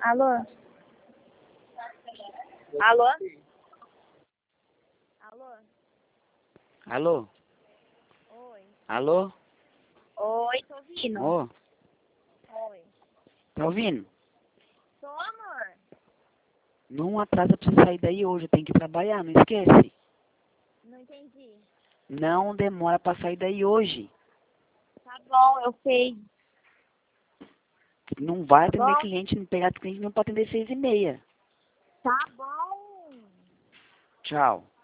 Alô? Alô? Alô? Alô? Oi. Alô? Oi, tô ouvindo. Ô, Oi. tá ouvindo? Tô, amor. Não atrasa pra você sair daí hoje, tem que trabalhar, não esquece. Não entendi. Não demora pra sair daí hoje. Tá bom, eu sei. Não vai Tá atender bom? cliente, não pegar cliente não pode atender 6:30. Tá bom. Tchau.